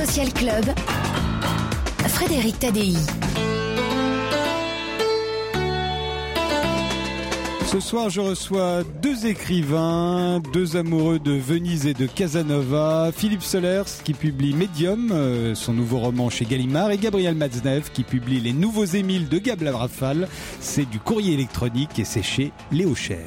Social Club, Frédéric Tadei. Ce soir, je reçois deux écrivains, deux amoureux de Venise et de Casanova, Philippe Solers qui publie Medium, son nouveau roman chez Gallimard, et Gabriel Matzneff qui publie Les Nouveaux Émiles de Gab Lavrafal. C'est du courrier électronique et c'est chez Léo Cher.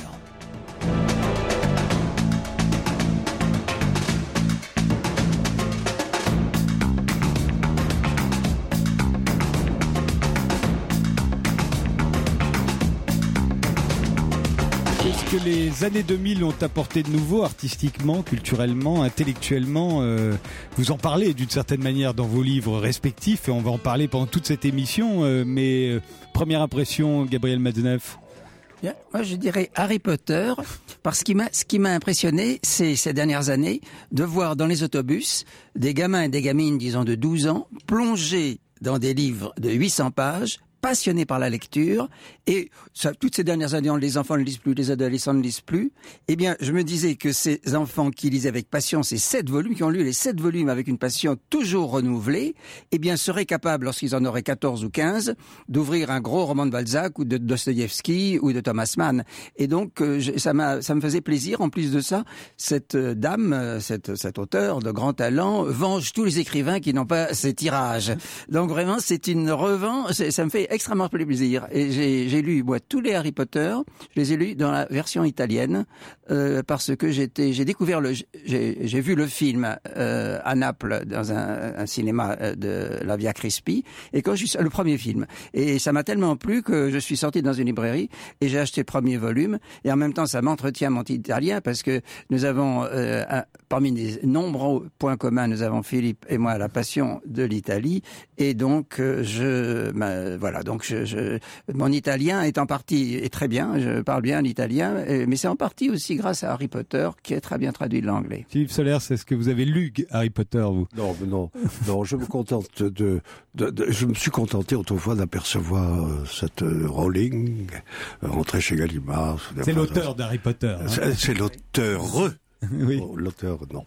Qu'est-ce que les années 2000 ont apporté de nouveau artistiquement, culturellement, intellectuellement vous en parlez d'une certaine manière dans vos livres respectifs et on va en parler pendant toute cette émission. Mais première impression, Gabriel Matzneff? Bien, moi je dirais Harry Potter, parce que ce qui m'a impressionné, c'est ces dernières années, de voir dans les autobus des gamins et des gamines, disons de 12 ans, plonger dans des livres de 800 pages, passionnés par la lecture, et ça, toutes ces dernières années, les enfants ne lisent plus, les adolescents ne lisent plus. Eh bien, je me disais que ces enfants qui lisaient avec passion ces 7 volumes, qui ont lu les 7 volumes avec une passion toujours renouvelée, eh bien, seraient capables, lorsqu'ils en auraient 14 ou 15, d'ouvrir un gros roman de Balzac ou de Dostoïevski ou de Thomas Mann. Et donc, ça me faisait plaisir. En plus de ça, cette dame, cet auteur de grand talent, venge tous les écrivains qui n'ont pas ces tirages. Donc vraiment, c'est une revanche. Ça me fait extrêmement plaisir. Et j'ai lu, moi, tous les Harry Potter. Je les ai lus dans la version italienne parce que j'ai découvert j'ai vu le film à Naples dans un cinéma de la Via Crispi. Et quand le premier film. Et ça m'a tellement plu que je suis sorti dans une librairie et j'ai acheté le premier volume. Et en même temps, ça m'entretient mon italien parce que nous avons, parmi les nombreux points communs, nous avons Philippe et moi la passion de l'Italie. Et donc, voilà. Donc, mon italien est en partie très bien. Je parle bien l'italien, mais c'est en partie aussi grâce à Harry Potter, qui est très bien traduit de l'anglais. Philippe Solers, est-ce que vous avez lu Harry Potter, vous? Non. Je me contente je me suis contenté autrefois d'apercevoir cette Rowling rentrer chez Gallimard. C'est l'auteur d'Harry Potter. Hein. C'est l'auteur. Oui. L'auteur, non.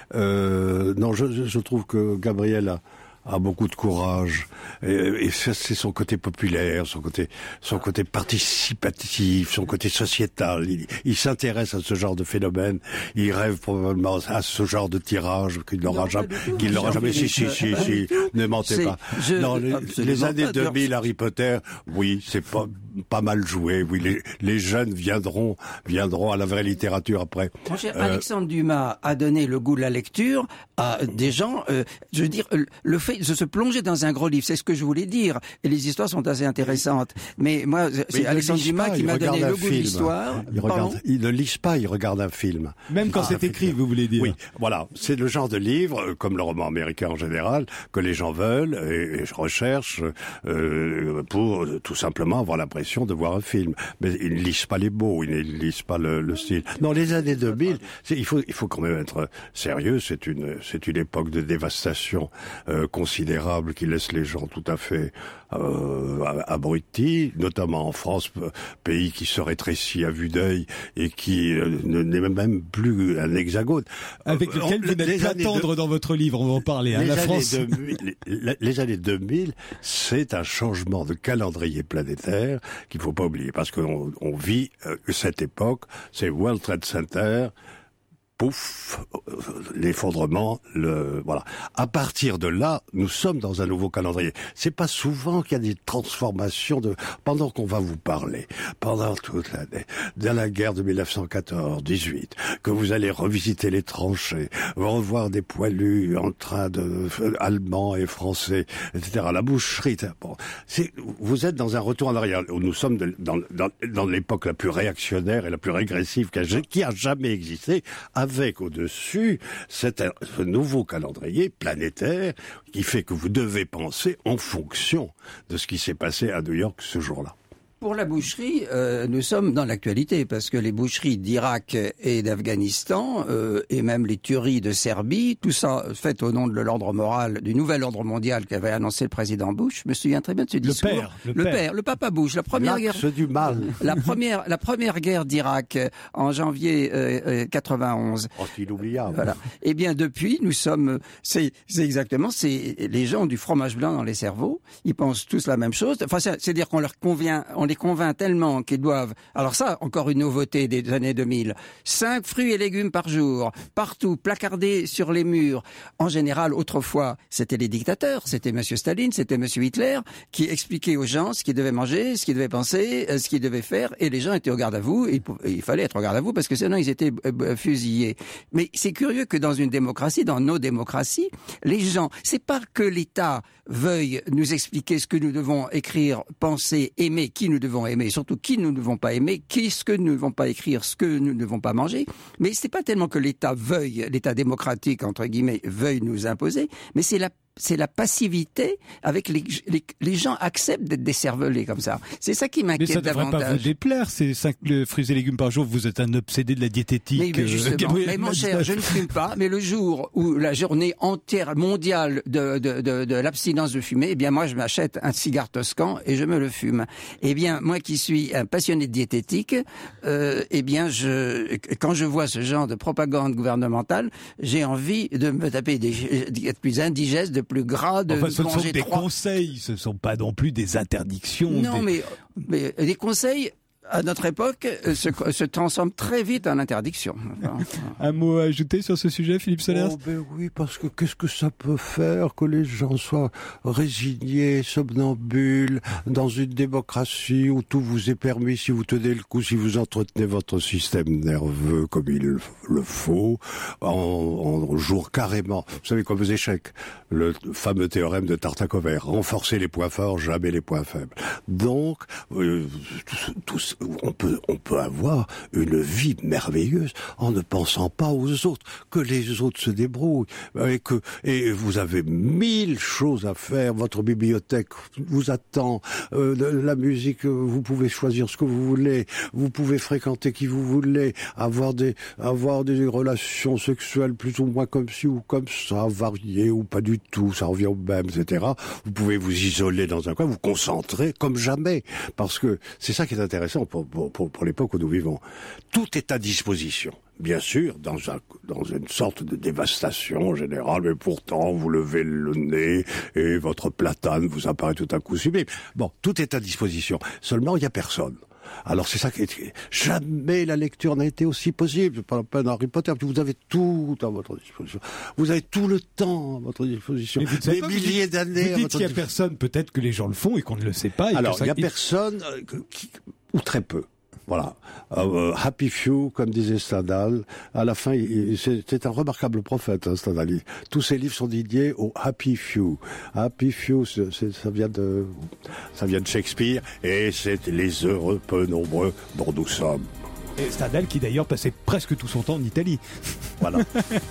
Non, je trouve que Gabriel a beaucoup de courage et ça, c'est son côté populaire, son côté participatif, son côté sociétal. Il s'intéresse à ce genre de phénomène. Il rêve probablement à ce genre de tirage qu'il n'aura jamais. Si, ne mentez pas. Non, les années 2000, Harry Potter, oui, c'est pas mal joué. Oui, les jeunes viendront à la vraie littérature après. Mon cher Alexandre Dumas a donné le goût de la lecture à des gens. Je veux dire, le fait de se plonger dans un gros livre, c'est ce que je voulais dire. Et les histoires sont assez intéressantes. Mais moi, c'est Alexandre Dumas qui m'a donné le goût de l'histoire. Il ne lit pas, il regarde un film. Même quand c'est écrit, vous voulez dire. Oui, voilà. C'est le genre de livre, comme le roman américain en général, que les gens veulent et je recherche pour tout simplement avoir l'impression de voir un film. Mais ils ne lisent pas les mots, ils ne lisent pas le style. Non, les années 2000, il faut quand même être sérieux. C'est une époque de dévastation considérable qui laisse les gens tout à fait abrutis, notamment en France, pays qui se rétrécit à vue d'œil et qui n'est même plus un hexagone. Avec lequel vous n'êtes pas tendre dans votre livre, on va en parler. La France. Les années 2000, c'est un changement de calendrier planétaire qu'il faut pas oublier, parce qu'on vit cette époque, c'est World Trade Center, pouf, l'effondrement, voilà. À partir de là, nous sommes dans un nouveau calendrier. C'est pas souvent qu'il y a des transformations pendant qu'on va vous parler, pendant toute l'année, de la guerre de 1914-18, que vous allez revisiter les tranchées, revoir des poilus en train allemands et français, etc. La boucherie, bon. Vous êtes dans un retour en arrière. Nous sommes dans l'époque la plus réactionnaire et la plus régressive qui a jamais existé, avec au-dessus ce nouveau calendrier planétaire qui fait que vous devez penser en fonction de ce qui s'est passé à New York ce jour-là. Pour la boucherie, nous sommes dans l'actualité parce que les boucheries d'Irak et d'Afghanistan et même les tueries de Serbie, tout ça fait au nom de l'ordre moral, du nouvel ordre mondial qu'avait annoncé le président Bush. Je me souviens très bien de ce discours. Le papa Bush, la première guerre. Du mal. La première guerre d'Irak en janvier 91. Oh, c'est inoubliable. Voilà. Eh bien depuis, nous sommes, c'est les gens ont du fromage blanc dans les cerveaux. Ils pensent tous la même chose. Enfin, c'est-à-dire qu'on les convainc tellement qu'ils doivent... Alors ça, encore une nouveauté des années 2000. 5 fruits et légumes par jour, partout, placardés sur les murs. En général, autrefois, c'était les dictateurs, c'était Monsieur Staline, c'était Monsieur Hitler, qui expliquaient aux gens ce qu'ils devaient manger, ce qu'ils devaient penser, ce qu'ils devaient faire, et les gens étaient au garde à vous, et il fallait être au garde à vous, parce que sinon ils étaient fusillés. Mais c'est curieux que dans une démocratie, dans nos démocraties, les gens, c'est pas que l'État veuille nous expliquer ce que nous devons écrire, penser, aimer, qui nous devons aimer, surtout qui nous ne devons pas aimer, ce que nous ne devons pas écrire, ce que nous ne devons pas manger. Mais c'est pas tellement que l'État l'État démocratique, entre guillemets, veuille nous imposer, mais c'est la passivité avec les gens acceptent d'être décervelés comme ça. C'est ça qui m'inquiète davantage. Mais ça ne devrait pas vous déplaire, ces 5 fruits et légumes par jour. Vous êtes un obsédé de la diététique. Mais mon cher, je ne fume pas, mais le jour où la journée entière mondiale de l'abstinence de fumer, eh bien moi je m'achète un cigare toscan et je me le fume. Eh bien moi qui suis un passionné de diététique, eh bien quand je vois ce genre de propagande gouvernementale, j'ai envie de me taper d'être plus indigeste, de plus gras, de ce manger sont des conseils, ce ne sont pas non plus des interdictions. Non, mais les conseils, à notre époque, se transforment très vite en interdiction. Un mot à ajouter sur ce sujet, Philippe Solers ? Oui, parce que qu'est-ce que ça peut faire que les gens soient résignés, somnambules, dans une démocratie où tout vous est permis si vous tenez le coup, si vous entretenez votre système nerveux comme il le faut, en jour carrément. Vous savez, comme aux échecs, le fameux théorème de Tartakover, renforcer les points forts, jamais les points faibles. Donc, on peut avoir une vie merveilleuse en ne pensant pas aux autres, que les autres se débrouillent, et vous avez 1000 choses à faire. Votre bibliothèque vous attend, la musique, vous pouvez choisir ce que vous voulez, vous pouvez fréquenter qui vous voulez, avoir des relations sexuelles plus ou moins comme ci ou comme ça, variées ou pas du tout, ça revient au même, etc. Vous pouvez vous isoler dans un coin, vous concentrer comme jamais, parce que c'est ça qui est intéressant pour l'époque où nous vivons. Tout est à disposition. Bien sûr, dans une sorte de dévastation générale, mais pourtant, vous levez le nez et votre platane vous apparaît tout à coup sublime. Bon, tout est à disposition. Seulement, il n'y a personne. Alors c'est ça qui est... Jamais la lecture n'a été aussi possible. C'est pas la peine Harry Potter, parce que vous avez tout à votre disposition. Vous avez tout le temps à votre disposition. Des milliers d'années. Vous dites qu'il n'y a personne, peut-être que les gens le font et qu'on ne le sait pas. Alors, il n'y a personne, ou très peu. Voilà. Happy Few, comme disait Stendhal. À la fin, c'est un remarquable prophète, Stendhal. Tous ses livres sont dédiés au Happy Few. Happy Few, ça vient de Shakespeare, et c'est les heureux peu nombreux dont nous sommes. Et Stendhal qui d'ailleurs passait presque tout son temps en Italie. Voilà.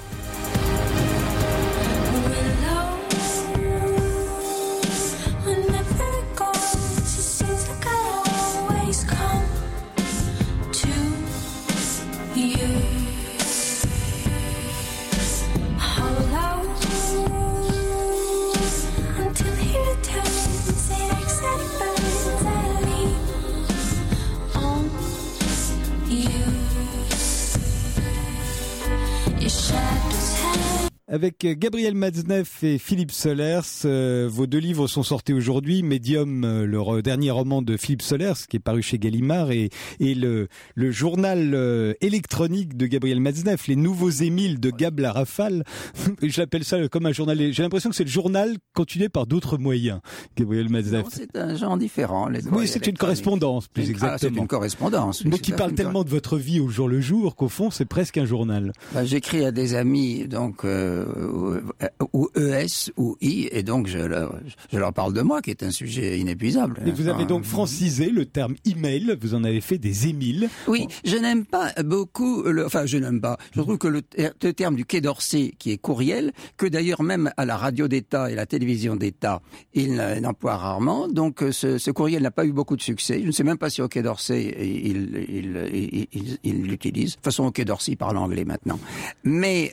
Avec Gabriel Matzneff et Philippe Solers, vos 2 livres sont sortis aujourd'hui. Medium, le dernier roman de Philippe Solers, qui est paru chez Gallimard, et le journal électronique de Gabriel Matzneff, Les Nouveaux Émiles de Gab la Rafale. Je l'appelle ça comme un journal. J'ai l'impression que c'est le journal continué par d'autres moyens, Gabriel Matzneff. Non, c'est un genre différent. Oui, c'est une correspondance, plus exactement. C'est une correspondance. Oui, donc qui parle tellement de votre vie au jour le jour qu'au fond, c'est presque un journal. J'écris à des amis, donc ou ES ou I, et donc je leur parle de moi, qui est un sujet inépuisable. Et vous avez donc francisé le terme email, vous en avez fait des émiles. Oui, je n'aime pas beaucoup, je n'aime pas. Je trouve que le terme du Quai d'Orsay, qui est courriel, que d'ailleurs même à la radio d'État et la télévision d'État, il n'emploie rarement. Donc ce courriel n'a pas eu beaucoup de succès. Je ne sais même pas si au Quai d'Orsay il l'utilise. De toute façon, au Quai d'Orsay, il parle anglais maintenant. Mais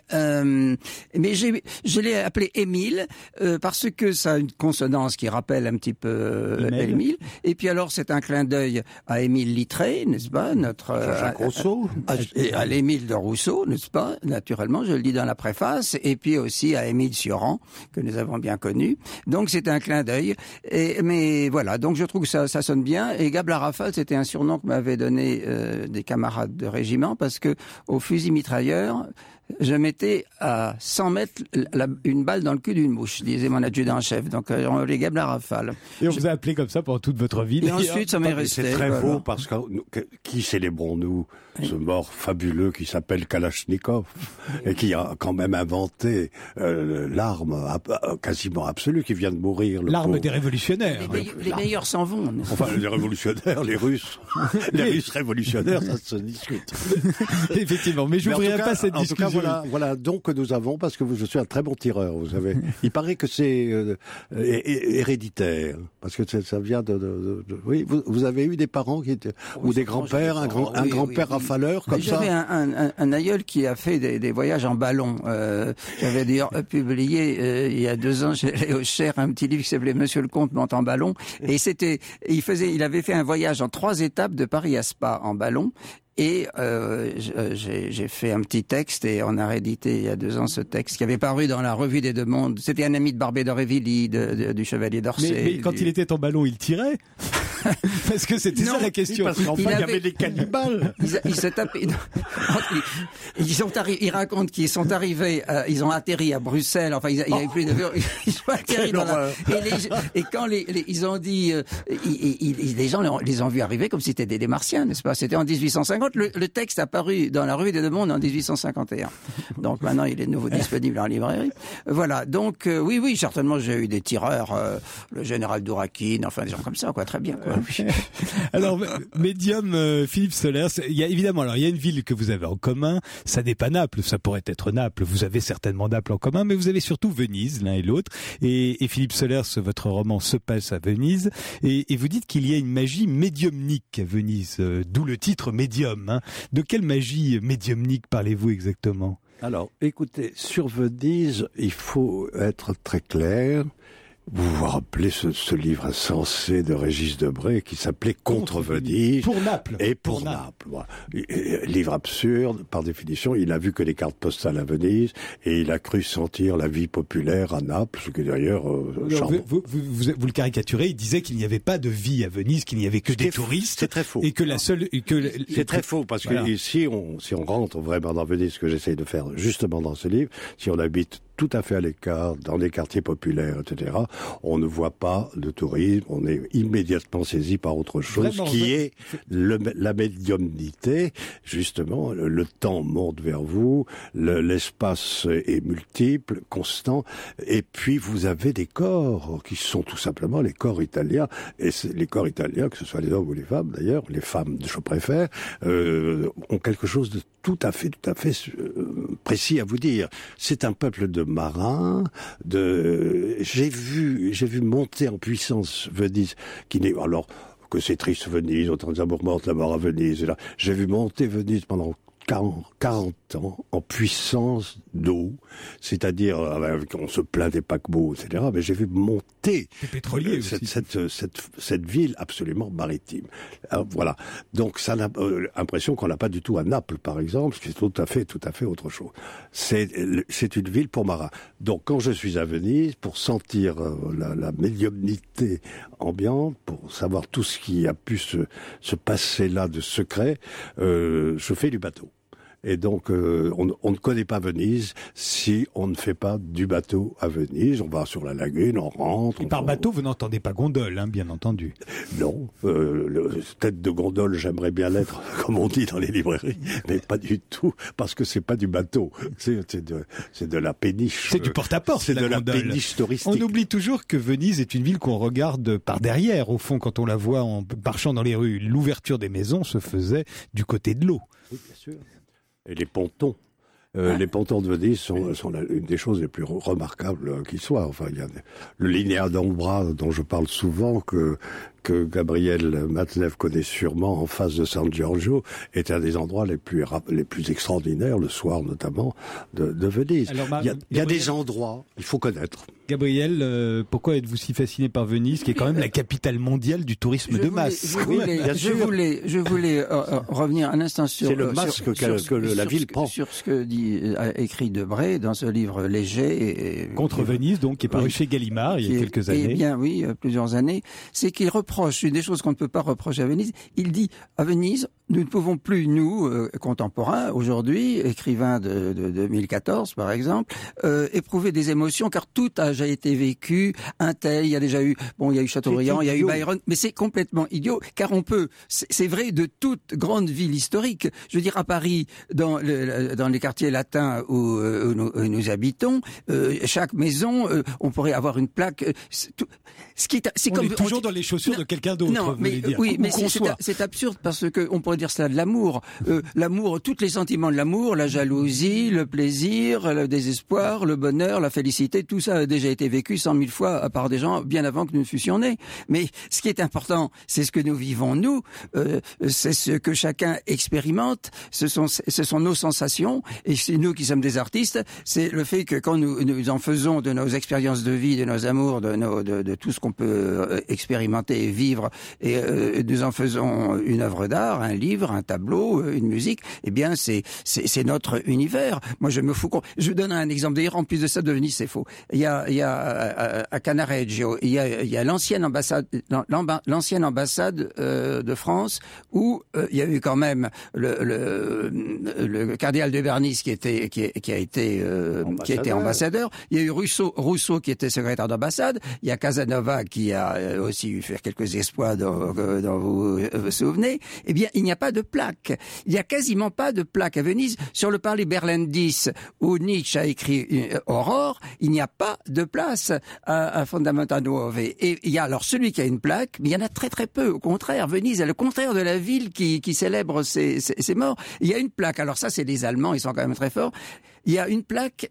je l'ai appelé Émile parce que ça a une consonance qui rappelle un petit peu Émile. Et puis alors, c'est un clin d'œil à Émile Littré, n'est-ce pas, notre Jacques Rousseau, à l'Émile de Rousseau, n'est-ce pas, naturellement, je le dis dans la préface, et puis aussi à Émile Cioran, que nous avons bien connu. Donc c'est un clin d'œil. Mais voilà, donc je trouve que ça sonne bien. Et Gab la Rafale, c'était un surnom que m'avaient donné des camarades de régiment, parce que au fusil mitrailleur, je mettais à 100 mètres une balle dans le cul d'une mouche, disait mon adjudant-chef. Donc on les Gab la Rafale. Et on vous a appelé comme ça pendant toute votre vie. Et ensuite, ça m'est resté. C'est très beau parce que qui célébrons-nous ce mort fabuleux qui s'appelle Kalachnikov et qui a quand même inventé l'arme quasiment absolue, qui vient de mourir. L'arme des révolutionnaires. Les meilleurs s'en vont. Enfin, les révolutionnaires, les Russes. Les Russes révolutionnaires, ça se discute. Effectivement, mais je n'ouvrirai pas cette discussion. Voilà donc que nous avons, parce que je suis un très bon tireur, vous savez. Il paraît que c'est héréditaire, parce que ça vient oui, vous avez eu des parents qui étaient, ou des grands-pères, un grand-père rafaleur, comme ça. J'avais un aïeul qui a fait des voyages en ballon. J'avais d'ailleurs publié il y a 2 ans chez Léo Cher un petit livre qui s'appelait Monsieur le Comte monte en ballon, et il avait fait un voyage en 3 étapes de Paris à Spa en ballon. Et j'ai fait un petit texte, et on a réédité il y a 2 ans ce texte qui avait paru dans la Revue des Deux Mondes. C'était un ami de Barbé d'Aurevilly, du Chevalier d'Orsay. Mais quand il était en ballon, il tirait. Parce que c'était ça la question. Parce qu'enfin, il y avait des cannibales. Ils se tapaient. Ils racontent qu'ils sont arrivés, ils ont atterri à Bruxelles. Enfin, il y avait plus de. Ils sont atterris dans et quand ils ont dit, les gens les ont vus arriver comme si c'était des martiens, n'est-ce pas? C'était en 1850. Le texte a paru dans la Revue des Deux Mondes en 1851. Donc maintenant, il est de nouveau disponible en librairie. Voilà. Donc oui, certainement, j'ai eu des tireurs, le général Dourakine, enfin des gens comme ça, quoi. Très bien, quoi. Alors, médium Philippe Solers, il y a une ville que vous avez en commun, ça n'est pas Naples, ça pourrait être Naples, vous avez certainement Naples en commun, mais vous avez surtout Venise, l'un et l'autre, et Philippe Solers, votre roman se passe à Venise, et vous dites qu'il y a une magie médiumnique à Venise, d'où le titre Médium. Hein. De quelle magie médiumnique parlez-vous exactement? Alors, écoutez, sur Venise, il faut être très clair. Vous vous rappelez ce livre insensé de Régis Debray qui s'appelait Contre Venise. Pour Naples. Et pour Naples. Voilà. Livre absurde, par définition. Il a vu que les cartes postales à Venise et il a cru sentir la vie populaire à Naples, ce qui est d'ailleurs charmant. Vous le caricaturez, il disait qu'il n'y avait pas de vie à Venise, qu'il n'y avait que des touristes. C'est très faux. Et que la seule... C'est très faux, parce que si on rentre vraiment dans Venise, ce que j'essaye de faire justement dans ce livre, si on habite tout à fait à l'écart, dans des quartiers populaires, etc., on ne voit pas de tourisme, on est immédiatement saisi par autre chose, qui est la médiumnité. Justement, le temps monte vers vous, l'espace est multiple, constant, et puis vous avez des corps qui sont tout simplement les corps italiens, et les corps italiens, que ce soit les hommes ou les femmes d'ailleurs, les femmes je préfère, ont quelque chose de tout à fait précis à vous dire. C'est un peuple de marins, j'ai vu monter en puissance Venise, qui n'est alors que c'est triste Venise, autant les amours mortes, la mort à Venise. Et là, j'ai vu monter Venise pendant 40 ans en puissance d'eau, c'est-à-dire on se plaint des paquebots, etc. Mais j'ai vu monter cette ville absolument maritime. Alors, voilà. Donc ça a l'impression qu'on n'a pas du tout à Naples, par exemple, ce qui est tout à fait autre chose. C'est une ville pour marins. Donc quand je suis à Venise, pour sentir la médiumnité ambiante, pour savoir tout ce qui a pu se passer là de secret, je fais du bateau. Et donc, on ne connaît pas Venise si on ne fait pas du bateau à Venise. On va sur la lagune, on rentre. Et par bateau, vous n'entendez pas gondole, hein, bien entendu. Non, tête de gondole, j'aimerais bien l'être, comme on dit dans les librairies, mais pas du tout, parce que c'est pas du bateau, c'est de la péniche. C'est du porte-à-porte, c'est de la péniche touristique. On oublie toujours que Venise est une ville qu'on regarde par derrière, au fond, quand on la voit en marchant dans les rues. L'ouverture des maisons se faisait du côté de l'eau. Oui, bien sûr. Et les pontons. Les pontons de Venise sont une des choses les plus remarquables qui soient. Enfin, il y a le linéa d'Ambra dont je parle souvent, que Gabriel Matzneff connaît sûrement, en face de San Giorgio, est un des endroits les plus extraordinaires, le soir notamment, de Venise. Alors, il y a des endroits, il faut connaître. Gabriel, pourquoi êtes-vous si fasciné par Venise, qui est quand même la capitale mondiale du tourisme de masse? Je voulais revenir un instant sur... C'est le masque que la ville prend. Sur ce que a écrit Debré dans ce livre léger. Contre Venise, donc, qui est paru chez Gallimard il y a quelques années. Eh bien, oui, plusieurs années. C'est qu'il reproche une des choses qu'on ne peut pas reprocher à Venise. Il dit, à Venise, nous ne pouvons plus, nous, contemporains, aujourd'hui, écrivains de 2014, par exemple, éprouver des émotions, car tout a déjà été vécu. Un tel, il y a déjà eu, il y a eu Chateaubriand, il y a eu Byron, mais c'est complètement idiot, car on peut, c'est vrai de toute grande ville historique. Je veux dire, à Paris, dans les quartiers latins où nous habitons, chaque maison, on pourrait avoir une plaque. On est toujours dans les chaussures de quelqu'un d'autre. Non, mais oui, mais c'est absurde parce que on pourrait dire cela de l'amour. L'amour, tous les sentiments de l'amour, la jalousie, le plaisir, le désespoir, le bonheur, la félicité, tout ça a déjà été vécu 100 000 fois par des gens bien avant que nous ne fussions nés. Mais ce qui est important, c'est ce que nous vivons nous, c'est ce que chacun expérimente, ce sont nos sensations, et c'est nous qui sommes des artistes, c'est le fait que quand nous en faisons de nos expériences de vie, de nos amours, de tout ce qu'on peut expérimenter et vivre, et nous en faisons une œuvre d'art, un livre, un tableau, une musique, eh bien c'est notre univers. Moi je me fous je vous donne un exemple. D'ailleurs en plus de ça, de Venise c'est faux. Il y a à Canareggio, il y a l'ancienne ambassade de France où il y a eu quand même le cardinal de Bernis qui a été ambassadeur. Il y a eu Rousseau qui était secrétaire d'ambassade. Il y a Casanova qui a aussi eu faire quelques exploits dont vous vous souvenez. Eh bien, il n'y a pas de plaque. Il n'y a quasiment pas de plaque à Venise. Sur le parler Berlendis, où Nietzsche a écrit Aurore, il n'y a pas de place à Fondamenta Nuove. Et il y a alors celui qui a une plaque, mais il y en a très très peu. Au contraire, Venise est le contraire de la ville qui célèbre ses morts. Il y a une plaque. Alors ça, c'est les Allemands, ils sont quand même très forts. Il y a une plaque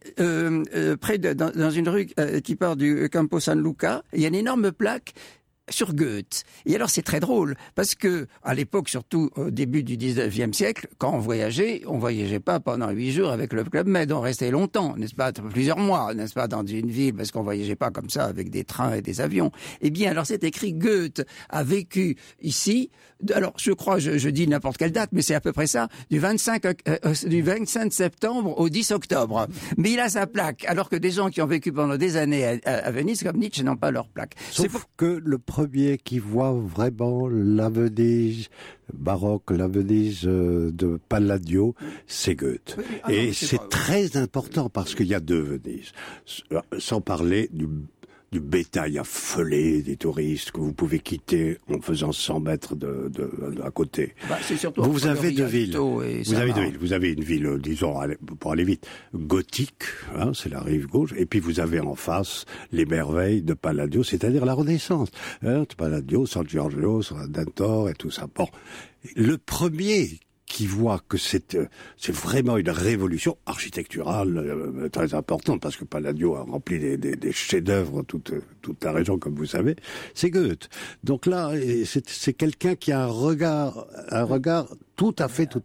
dans une rue qui part du Campo San Luca. Il y a une énorme plaque sur Goethe. Et alors c'est très drôle parce que à l'époque, surtout au début du 19e siècle, quand on voyageait pas pendant 8 jours avec le Club Med, on restait longtemps, n'est-ce pas, plusieurs mois, n'est-ce pas, dans une ville, parce qu'on voyageait pas comme ça avec des trains et des avions. Eh bien, alors c'est écrit Goethe a vécu ici. Alors je crois, je dis n'importe quelle date, mais c'est à peu près ça, du 25 septembre au 10 octobre. Mais il a sa plaque, alors que des gens qui ont vécu pendant des années à Venise, comme Nietzsche, n'ont pas leur plaque. Sauf que le premier qui voit vraiment la Venise baroque, la Venise de Palladio, c'est Goethe. Oui, et c'est très important parce qu'il y a deux Venises. Sans parler du bétail affolé des touristes que vous pouvez quitter en faisant 100 mètres à côté. C'est surtout vous avez deux villes. Vous avez une ville, disons, pour aller vite, gothique, hein, c'est la rive gauche, et puis vous avez en face les merveilles de Palladio, c'est-à-dire la Renaissance. Hein, Palladio, San Giorgio, San Dentor et tout ça. Bon, le premier qui voit que c'est vraiment une révolution architecturale très importante, parce que Palladio a rempli des chefs-d'œuvre toute la région, comme vous savez, c'est Goethe. Donc là, c'est quelqu'un qui a un regard tout à fait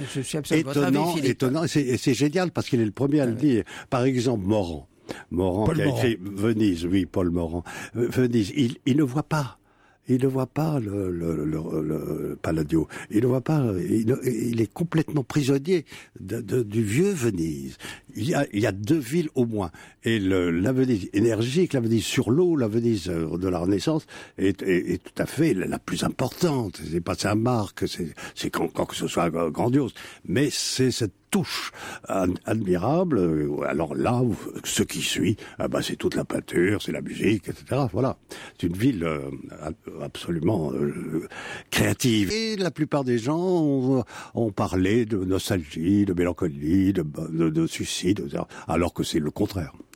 étonnant, et c'est génial parce qu'il est le premier à le dire. Par exemple, Morand qui a écrit Venise, oui, Paul Morand. Venise, il ne voit pas. Il ne voit pas le Palladio. Il ne voit pas. Il est complètement prisonnier du vieux Venise. Il y a deux villes au moins. Et la Venise énergique, la Venise sur l'eau, la Venise de la Renaissance est tout à fait la plus importante. C'est pas Saint-Marc, c'est quand que ce soit grandiose. Mais c'est cette touche admirable. Alors là, ce qui suit, c'est toute la peinture, c'est la musique, etc. Voilà, c'est une ville absolument créative. Et la plupart des gens ont parlé de nostalgie, de mélancolie, de suicide, alors que c'est le contraire.